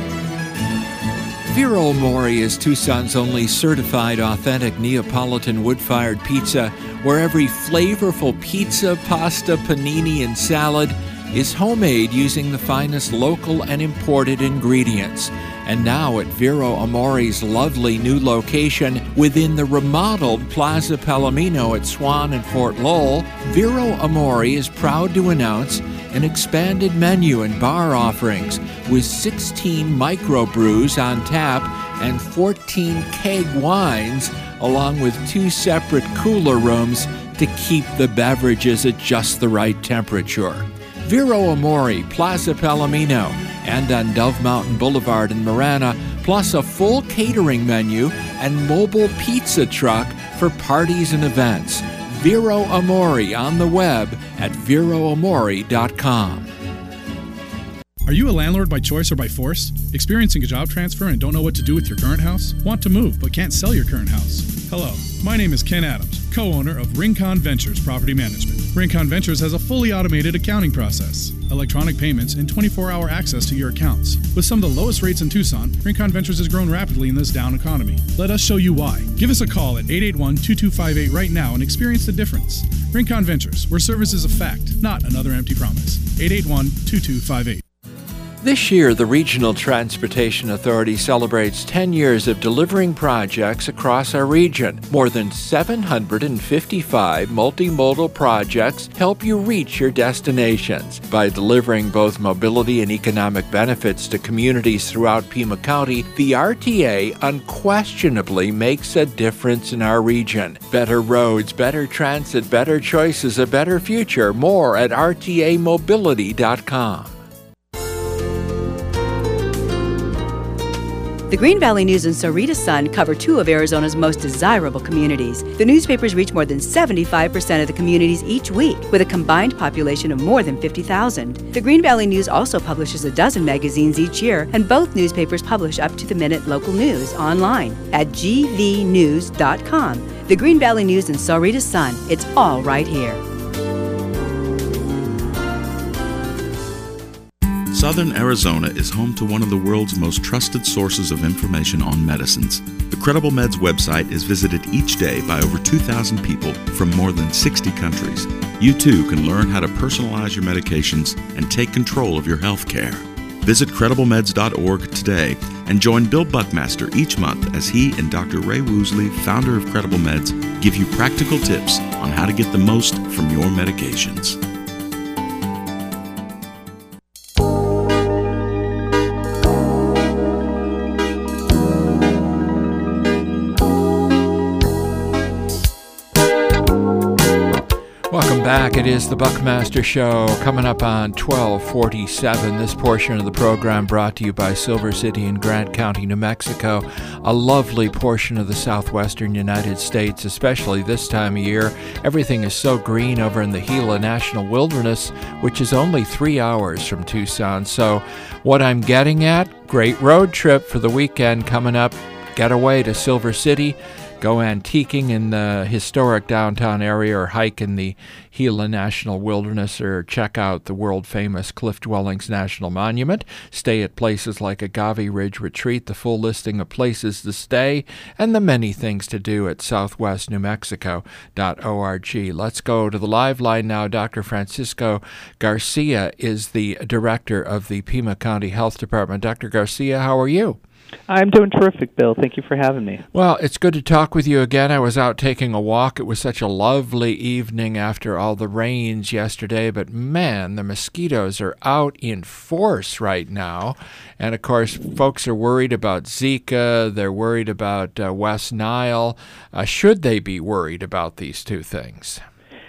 Vero Amore is Tucson's only certified authentic Neapolitan wood-fired pizza, where every flavorful pizza, pasta, panini, and salad is homemade using the finest local and imported ingredients. And now at Vero Amore's lovely new location within the remodeled Plaza Palomino at Swan and Fort Lowell, Vero Amore is proud to announce an expanded menu and bar offerings with sixteen microbrews on tap and fourteen keg wines, along with two separate cooler rooms to keep the beverages at just the right temperature. Vero Amore, Plaza Palomino, and on Dove Mountain Boulevard in Marana, plus a full catering menu and mobile pizza truck for parties and events. Vero Amore on the web at vero amore dot com. Are you a landlord by choice or by force? Experiencing a job transfer and don't know what to do with your current house? Want to move but can't sell your current house? Hello, my name is Ken Adams, co-owner of Rincon Ventures Property Management. Rincon Ventures has a fully automated accounting process, electronic payments, and twenty-four hour access to your accounts. With some of the lowest rates in Tucson, Rincon Ventures has grown rapidly in this down economy. Let us show you why. Give us a call at eight eight one, two two five eight right now and experience the difference. Rincon Ventures, where service is a fact, not another empty promise. eight eight one, two two five eight. This year, the Regional Transportation Authority celebrates ten years of delivering projects across our region. More than seven hundred fifty-five multimodal projects help you reach your destinations. By delivering both mobility and economic benefits to communities throughout Pima County, the R T A unquestionably makes a difference in our region. Better roads, better transit, better choices, a better future. More at r t a mobility dot com. The Green Valley News and Sahuarita Sun cover two of Arizona's most desirable communities. The newspapers reach more than seventy-five percent of the communities each week, with a combined population of more than fifty thousand. The Green Valley News also publishes a dozen magazines each year, and both newspapers publish up-to-the-minute local news online at g v news dot com. The Green Valley News and Sahuarita Sun, it's all right here. Southern Arizona is home to one of the world's most trusted sources of information on medicines. The Credible Meds website is visited each day by over two thousand people from more than sixty countries. You too can learn how to personalize your medications and take control of your health care. Visit credible meds dot org today and join Bill Buckmaster each month as he and Doctor Ray Woosley, founder of Credible Meds, give you practical tips on how to get the most from your medications. Welcome back. It is the Buckmaster Show coming up on twelve forty-seven. This portion of the program brought to you by Silver City in Grant County, New Mexico, a lovely portion of the southwestern United States, especially this time of year. Everything is so green over in the Gila National Wilderness, which is only three hours from Tucson. So what I'm getting at, great road trip for the weekend coming up. Get away to Silver City. Go antiquing in the historic downtown area, or hike in the Gila National Wilderness, or check out the world-famous Cliff Dwellings National Monument. Stay at places like Agave Ridge Retreat. The full listing of places to stay and the many things to do at southwest new mexico dot org. Let's go to the live line now. Doctor Francisco Garcia is the director of the Pima County Health Department. Doctor Garcia, how are you? I'm doing terrific, Bill. Thank you for having me. Well, it's good to talk with you again. I was out taking a walk. It was such a lovely evening after all the rains yesterday, but man, the mosquitoes are out in force right now. And of course, folks are worried about Zika. They're worried about uh, West Nile. Uh, should they be worried about these two things?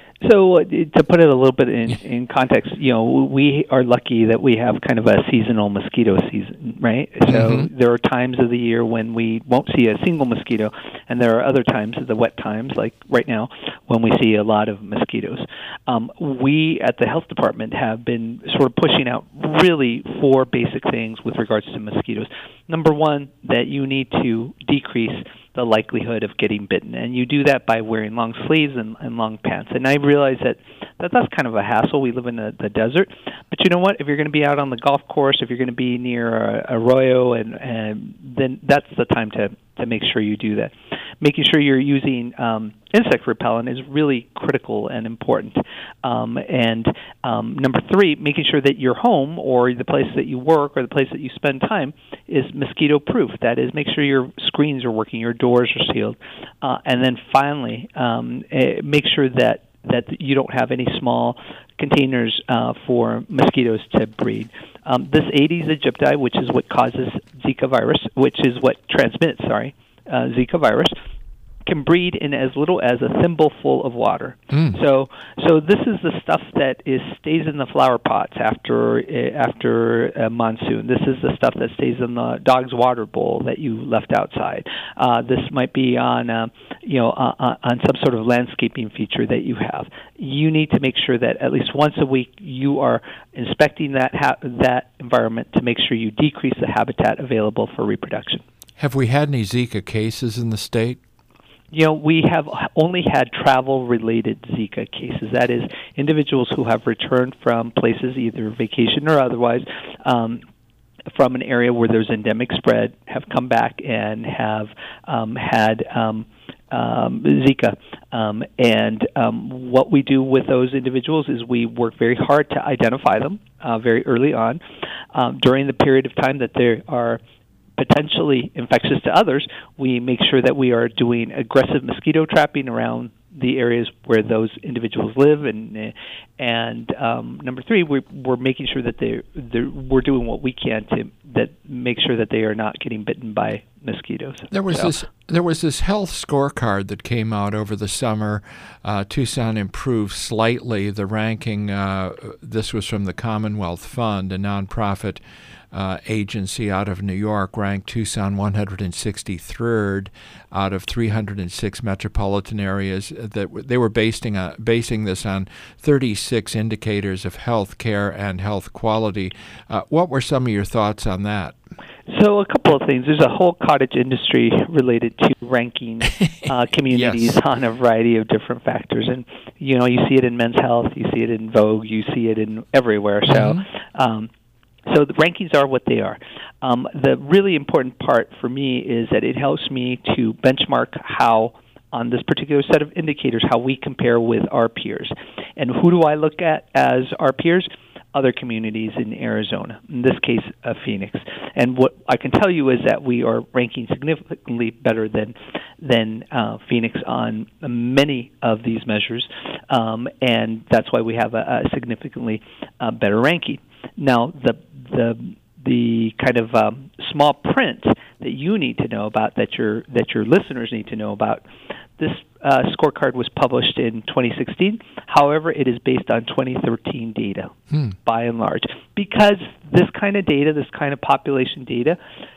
So uh, to put it a little bit in, in context, you know, we are lucky that we have kind of a seasonal mosquito season, right? So Mm-hmm. there are times of the year when we won't see a single mosquito, and there are other times, the wet times, like right now, when we see a lot of mosquitoes. Um, we at the health department have been sort of pushing out really four basic things with regards to mosquitoes. Number one, that you need to decrease the likelihood of getting bitten, and you do that by wearing long sleeves and, and long pants. And I realize that, that that's kind of a hassle. We live in the, the desert, but you know what? If you're going to be out on the golf course, if you're going to be near a arroyo, and, and then that's the time to to make sure you do that. Making sure you're using um, insect repellent is really critical and important. Um, and um, number three, making sure that your home or the place that you work or the place that you spend time is mosquito-proof. That is, make sure your screens are working, your doors are sealed. Uh, and then finally, um, uh, make sure that that you don't have any small containers uh, for mosquitoes to breed. Um, this Aedes aegypti, which is what causes Zika virus, which is what transmits, sorry, uh, Zika virus, can breed in as little as a thimbleful of water. Mm. So, so this is the stuff that is stays in the flower pots after uh, after a monsoon. This is the stuff that stays in the dog's water bowl that you left outside. Uh, this might be on, uh, you know, uh, on some sort of landscaping feature that you have. You need to make sure that at least once a week you are inspecting that ha- that environment to make sure you decrease the habitat available for reproduction. Have we had any Zika cases in the state? You know, we have only had travel-related Zika cases. That is, individuals who have returned from places, either vacation or otherwise, um, from an area where there's endemic spread, have come back and have um, had um, um, Zika. Um, and um, what we do with those individuals is we work very hard to identify them uh, very early on. Um, during the period of time that they are potentially infectious to others, we make sure that we are doing aggressive mosquito trapping around the areas where those individuals live, and and um, number three, we're we're making sure that they we're doing what we can to that make sure that they are not getting bitten by mosquitoes. There was so. this there was this health scorecard that came out over the summer. Uh, Tucson improved slightly the ranking. Uh, this was from the Commonwealth Fund, a nonprofit Uh, agency out of New York, ranked Tucson one hundred sixty-third out of three hundred six metropolitan areas. That w- they were basing uh, basing this on thirty-six indicators of health care and health quality. Uh, what were some of your thoughts on that? So a couple of things. There's a whole cottage industry related to ranking uh, communities Yes. on a variety of different factors, and you know you see it in Men's Health, you see it in Vogue, you see it in everywhere. So. Mm-hmm. Um, So the rankings are what they are. Um, the really important part for me is that it helps me to benchmark how, on this particular set of indicators, how we compare with our peers. And who do I look at as our peers? Other communities in Arizona, in this case, uh, Phoenix. And what I can tell you is that we are ranking significantly better than than uh, Phoenix on many of these measures, um, and that's why we have a, a significantly uh, better ranking. Now, the the the kind of um, small print that you need to know about, that your that your listeners need to know about. This uh, scorecard was published in twenty sixteen. However, it is based on twenty thirteen data, Hmm. by and large, because this kind of data, this kind of population data,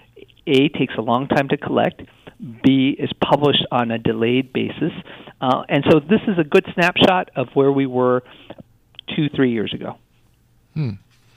A, takes a long time to collect, B, is published on a delayed basis, uh, and so this is a good snapshot of where we were two, three years ago. Hmm.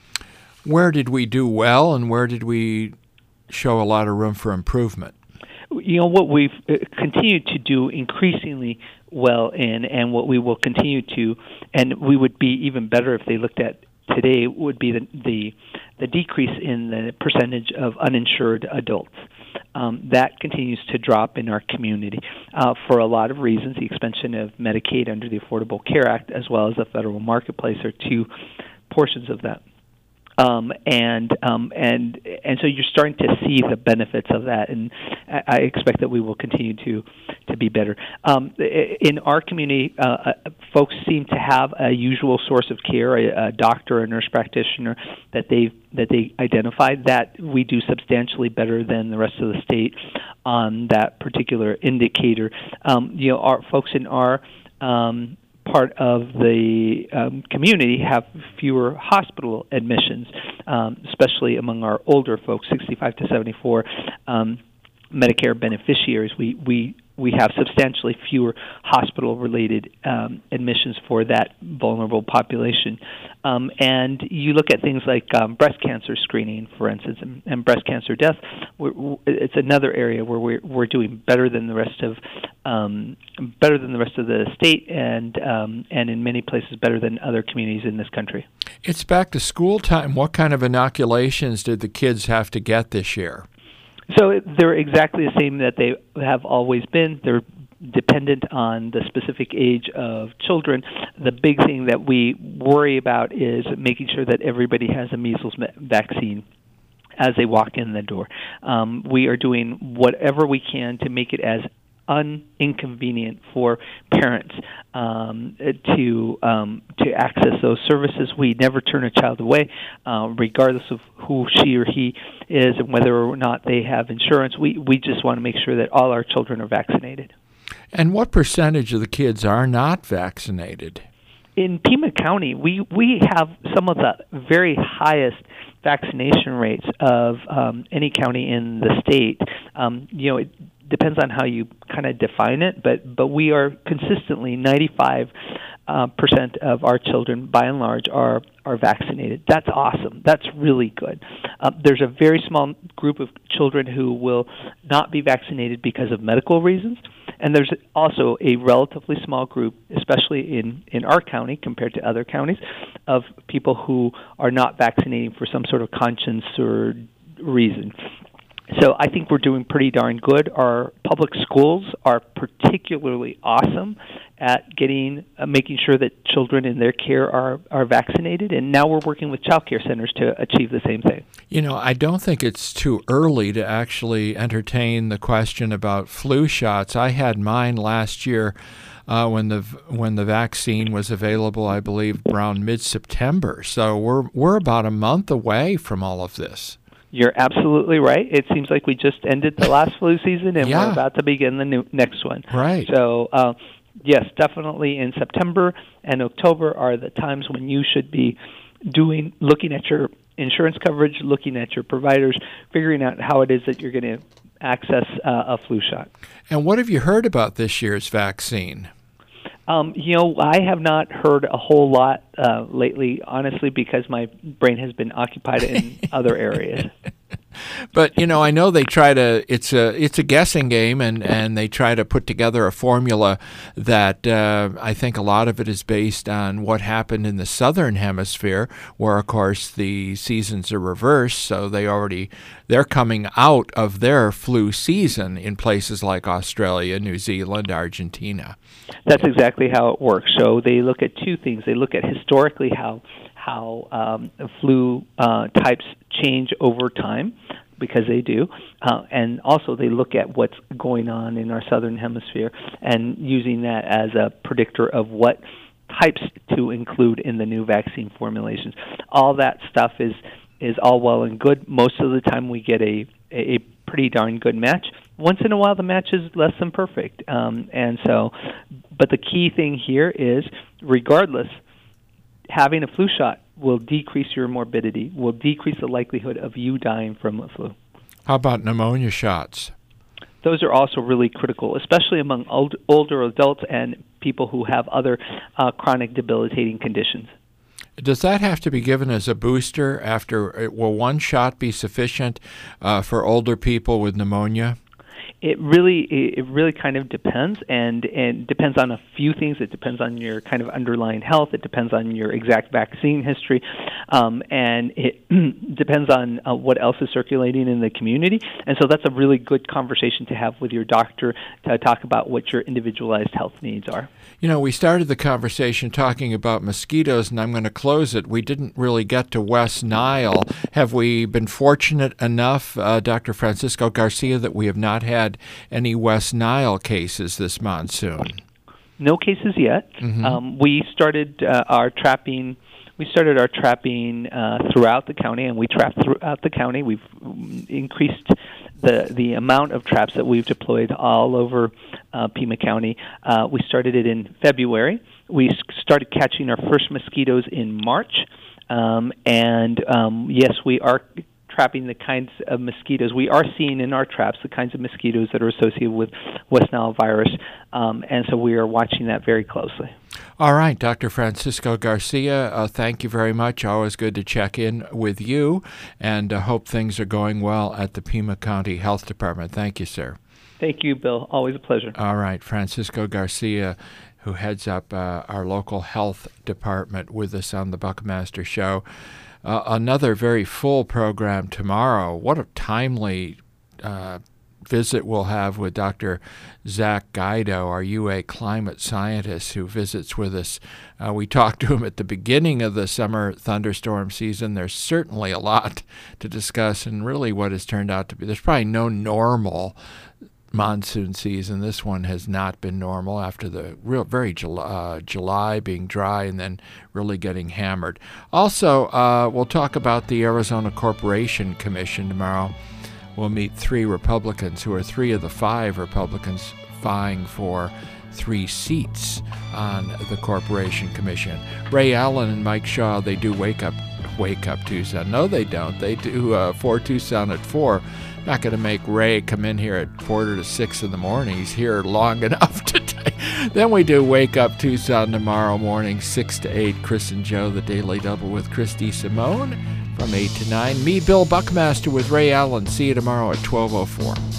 Where did we do well, and where did we show a lot of room for improvement? You know, what we've uh, continued to do increasingly well in, and what we will continue to, and we would be even better if they looked at today, would be the the, the decrease in the percentage of uninsured adults. Um, that continues to drop in our community uh, for a lot of reasons. The expansion of Medicaid under the Affordable Care Act, as well as the federal marketplace, are two portions of that. Um, and um, and and so you're starting to see the benefits of that, and I, I expect that we will continue to to be better. Um, in our community, uh, folks seem to have a usual source of care, a, a doctor, a nurse practitioner that they that they identified. That we do substantially better than the rest of the state on that particular indicator. Um, you know, our folks in our um, part of the um, community have fewer hospital admissions, um, especially among our older folks, sixty-five to seventy-four um, Medicare beneficiaries. We we we have substantially fewer hospital-related um, admissions for that vulnerable population. Um, and you look at things like um, breast cancer screening, for instance, and, and breast cancer death. We're, we're, it's another area where we're we're doing better than the rest of um, better than the rest of the state, and um, and in many places better than other communities in this country. It's back to school time. What kind of inoculations did the kids have to get this year? So they're exactly the same that they have always been. They're dependent on the specific age of children. The big thing that we worry about is making sure that everybody has a measles vaccine as they walk in the door. Um, we are doing whatever we can to make it as uninconvenient for parents um, to um, to access those services. We never turn a child away, uh, regardless of who she or he is and whether or not they have insurance. We we just want to make sure that all our children are vaccinated. And what percentage of the kids are not vaccinated? In Pima County, we, we have some of the very highest vaccination rates of um, any county in the state. Um, you know, it depends on how you kind of define it, but but we are consistently ninety-five uh, percent of our children, by and large, are are vaccinated. That's awesome. That's really good. Uh, there's a very small group of children who will not be vaccinated because of medical reasons, and there's also a relatively small group, especially in, in our county compared to other counties, of people who are not vaccinating for some sort of conscience or reason. So I think we're doing pretty darn good. Our public schools are particularly awesome at getting, uh, making sure that children in their care are, are vaccinated, and now we're working with child care centers to achieve the same thing. You know, I don't think it's too early to actually entertain the question about flu shots. I had mine last year uh, when the when the vaccine was available, I believe, around mid-September. So we're we're about a month away from all of this. You're absolutely right. It seems like we just ended the last flu season, and yeah. we're about to begin the new, next one. Right. So, uh, yes, definitely in September and October are the times when you should be doing, looking at your insurance coverage, looking at your providers, figuring out how it is that you're going to access uh, a flu shot. And what have you heard about this year's vaccine? Um, you know, I have not heard a whole lot uh, lately, honestly, because my brain has been occupied in other areas. But, you know, I know they try to, it's a it's a guessing game, and, and they try to put together a formula that uh, I think a lot of it is based on what happened in the southern hemisphere, where, of course, the seasons are reversed, so they already, they're coming out of their flu season in places like Australia, New Zealand, Argentina. That's exactly how it works. So they look at two things. They look at historically how how um, flu uh, types change over time, because they do, uh, and also they look at what's going on in our southern hemisphere and using that as a predictor of what types to include in the new vaccine formulations. All that stuff is is all well and good. Most of the time we get a, a pretty darn good match. Once in a while the match is less than perfect. Um, and so, but the key thing here is, regardless, having a flu shot will decrease your morbidity, will decrease the likelihood of you dying from the flu. How about pneumonia shots? Those are also really critical, especially among old, older adults and people who have other uh, chronic debilitating conditions. Does that have to be given as a booster after? Will one shot be sufficient uh, for older people with pneumonia? it really it really kind of depends, and and depends on a few things. It depends on your kind of underlying health. It depends on your exact vaccine history, um, and it depends on uh, what else is circulating in the community. And so that's a really good conversation to have with your doctor to talk about what your individualized health needs are. You know, we started the conversation talking about mosquitoes, and I'm going to close it. We didn't really get to West Nile. Have we been fortunate enough, uh, Doctor Francisco Garcia, that we have not had any West Nile cases this monsoon? No cases yet. Mm-hmm. Um, we started uh, our trapping. We started our trapping uh, throughout the county, and we trapped throughout the county. We've increased the the amount of traps that we've deployed all over uh, Pima County. Uh, we started it in February. We started catching our first mosquitoes in March, um, and um, yes, we are trapping the kinds of mosquitoes we are seeing in our traps, the kinds of mosquitoes that are associated with West Nile virus, um, and so we are watching that very closely. All right, Doctor Francisco Garcia, uh, thank you very much. Always good to check in with you, and uh, hope things are going well at the Pima County Health Department. Thank you, sir. Thank you, Bill. Always a pleasure. All right, Francisco Garcia, who heads up uh, our local health department, with us on the Buckmaster Show. Uh, another very full program tomorrow. What a timely uh, visit we'll have with Doctor Zach Guido, our U A climate scientist, who visits with us. Uh, we talked to him at the beginning of the summer thunderstorm season. There's certainly a lot to discuss, and really what has turned out to be, there's probably no normal monsoon season. This one has not been normal after the real very July, uh, July being dry and then really getting hammered. Also, uh, we'll talk about the Arizona Corporation Commission tomorrow. We'll meet three Republicans who are three of the five Republicans vying for three seats on the Corporation Commission. Ray Allen and Mike Shaw, they do Wake Up Wake Up Tucson. No, they don't. They do uh, For Tucson at four. Not going to make Ray come in here at quarter to six in the morning. He's here long enough today. Then we do Wake Up Tucson tomorrow morning, six to eight. Chris and Joe, the Daily Double with Christy Simone from eight to nine. Me, Bill Buckmaster, with Ray Allen. See you tomorrow at twelve oh four.